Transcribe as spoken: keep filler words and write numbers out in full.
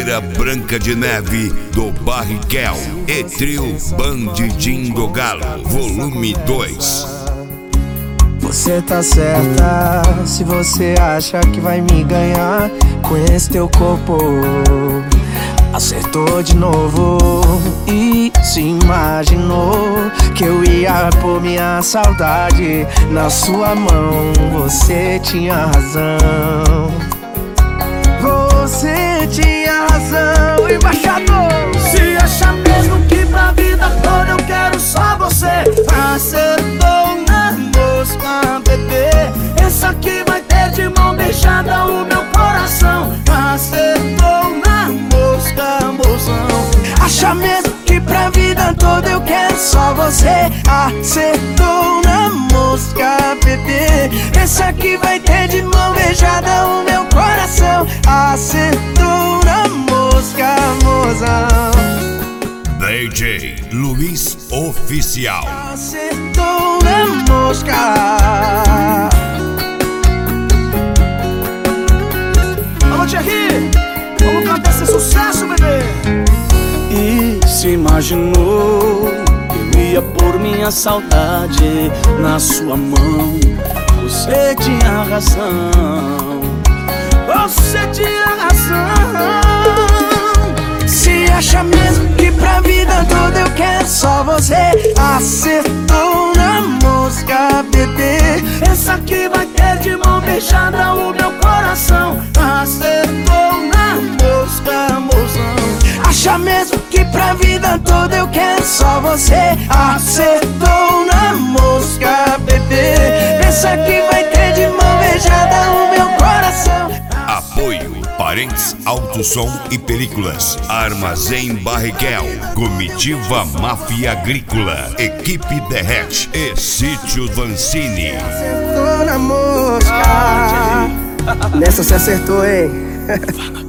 Guerreira Branca de Neve do Barricel e Trio Bandidinho do Galo, volume dois. Você tá certa se você acha que vai me ganhar com esse teu corpo. Acertou de novo e se imaginou que eu ia pôr minha saudade na sua mão. Você tinha razão, você tinha razão, embaixador. Se acha mesmo que pra vida toda eu quero só você, acertou na mosca, bebê. Essa aqui vai ter de mão beijada o meu coração. Acertou na mosca, mozão. Acha mesmo que pra vida toda eu quero só você, acertou na mosca, bebê. Essa aqui vai ter de mão beijada o meu coração. Acertou na mosca, mozão. D J Luiz Oficial. Acertou na mosca. Alô, Thierry, vamos cantar esse sucesso, bebê. E se imaginou que eu ia pôr minha saudade na sua mão. Você tinha razão, você tinha razão. Se acha mesmo que pra vida toda eu quero só você, acertou na mosca, bebê. Essa aqui vai ter de mão beijada o meu coração. Acertou na mosca, mozão. Acha mesmo que pra vida toda eu quero só você, acertou na mosca, bebê. Essa aqui vai ter de mão beijada o meu coração. Apoio Parentes Alto Som e Películas, Armazém Barricel, Comitiva Máfia Agrícola, Equipe Derrete e Sítio Vancini. Acertou na mosca. Nessa você acertou, hein?